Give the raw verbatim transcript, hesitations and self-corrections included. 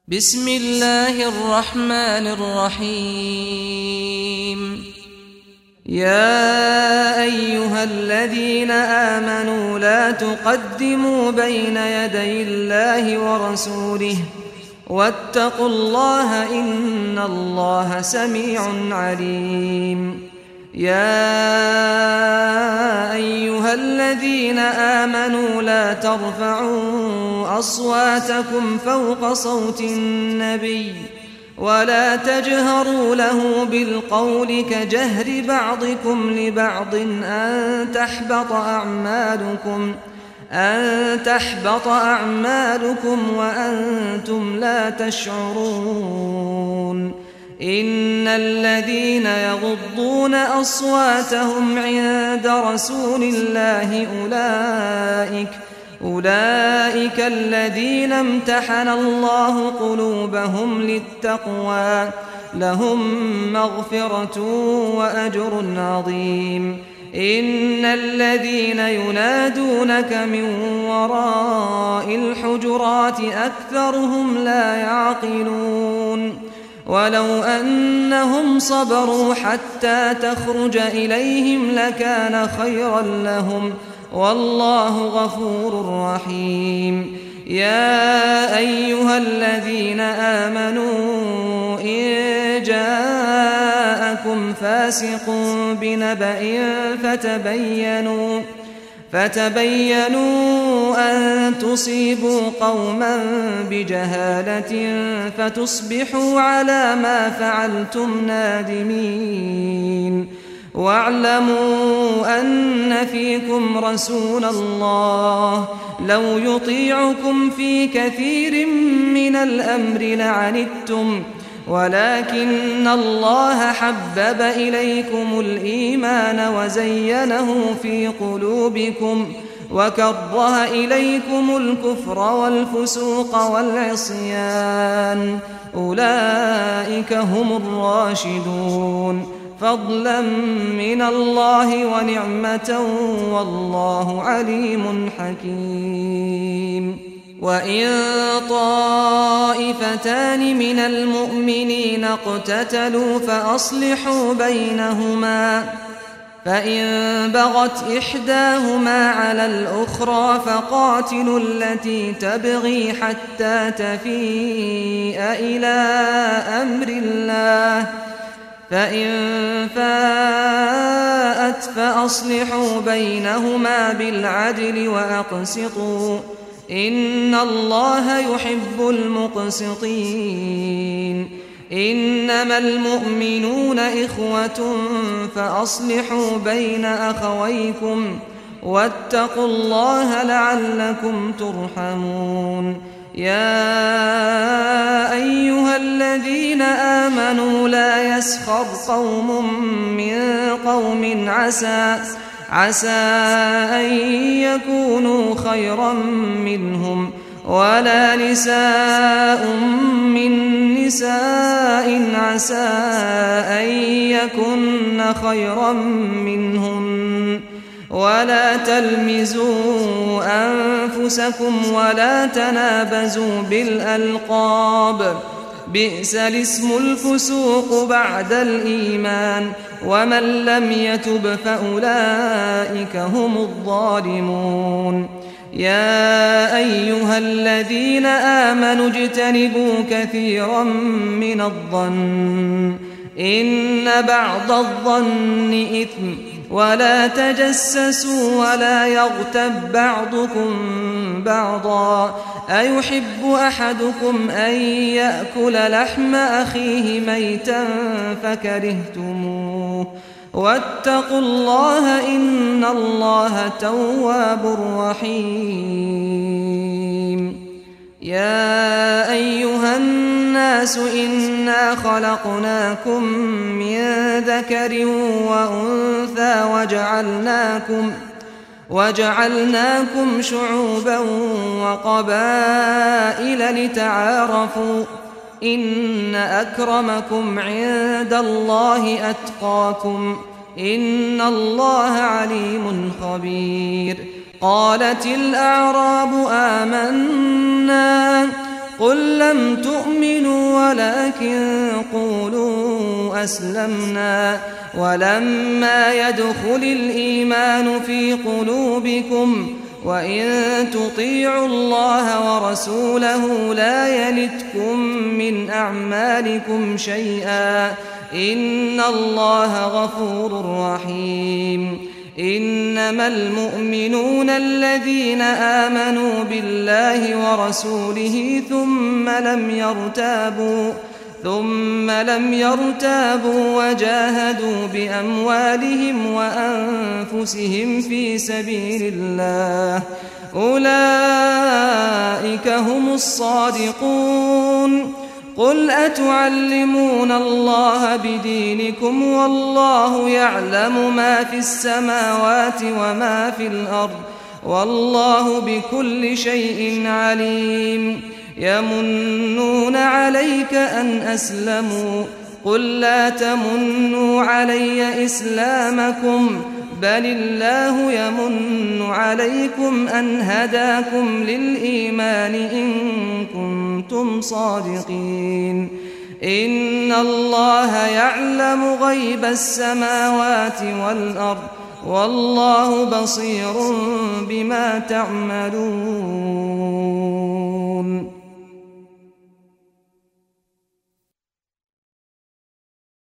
بسم الله الرحمن الرحيم. يا أيها الذين آمنوا لا تقدموا بين يدي الله ورسوله واتقوا الله إن الله سميع عليم. يا أيها الذين آمنوا لا ترفعوا أصواتكم فوق صوت النبي ولا تجهروا له بالقول كجهر بعضكم لبعض أن تحبط أعمالكم أن تحبط أعمالكم وأنتم لا تشعرون. إن الذين يغضون أصواتهم عند رسول الله أولئك أولئك الذين امتحن الله قلوبهم للتقوى لهم مغفرة وأجر عظيم. إن الذين ينادونك من وراء الحجرات أكثرهم لا يعقلون. ولو أنهم صبروا حتى تخرج إليهم لكان خيرا لهم والله غفور رحيم. يا أيها الذين آمنوا إن جاءكم فاسق بنبأ فتبينوا فتبينوا أن تصيبوا قوما بجهالة فتصبحوا على ما فعلتم نادمين. واعلموا أن فيكم رسول الله لو يطيعكم في كثير من الأمر لعنتم ولكن الله حبب إليكم الإيمان وزينه في قلوبكم وكره إليكم الكفر والفسوق والعصيان أولئك هم الراشدون فضلا من الله ونعمة والله عليم حكيم. وإن طائفتان من المؤمنين اقتتلوا فأصلحوا بينهما فإن بغت إحداهما على الأخرى فقاتلوا التي تبغي حتى تفيء إلى أمر الله فإن فاءت فأصلحوا بينهما بالعدل وأقسطوا إن الله يحب المقسطين. إنما المؤمنون إخوة فأصلحوا بين أخويكم واتقوا الله لعلكم ترحمون. يا أيها الذين آمنوا لا يسخر قوم من قوم عسى عسى أن يكونوا خيرا منهم ولا نساء من نساء عسى أن يكن خيرا منهن ولا تلمزوا أنفسكم ولا تنابزوا بالألقاب بئس الاسم الفسوق بعد الإيمان ومن لم يتب فأولئك هم الظالمون. يا أيها الذين آمنوا اجتنبوا كثيرا من الظن إن بعض الظن إثم ولا تجسسوا ولا يغتب بعضكم بعضا أيحب أحدكم أن يأكل لحم أخيه ميتا فكرهتموه واتقوا الله إن الله تواب رحيم. يا أيها الناس إنا خلقناكم من ذكر وأنثى وجعلناكم وجعلناكم شعوبا وقبائل لتعارفوا إن أكرمكم عند الله أتقاكم إن الله عليم خبير. قالت الأعراب آمنا قل لم تؤمنوا ولكن قولوا أسلمنا ولما يدخل الإيمان في قلوبكم وإن تطيعوا الله ورسوله لا يلتكم من أعمالكم شيئا إن الله غفور رحيم إنما المؤمنون الذين آمنوا بالله ورسوله ثم لم يرتابوا ثم لم يرتابوا وجاهدوا بأموالهم وأنفسهم في سبيل الله أولئك هم الصادقون قل أتعلمون الله بدينكم والله يعلم ما في السماوات وما في الأرض والله بكل شيء عليم يمنون عليك أن أسلموا قل لا تمنوا علي إسلامكم بل الله يمن عليكم أن هداكم للإيمان إن كنتم صادقين إن الله يعلم غيب السماوات والأرض والله بصير بما تعملون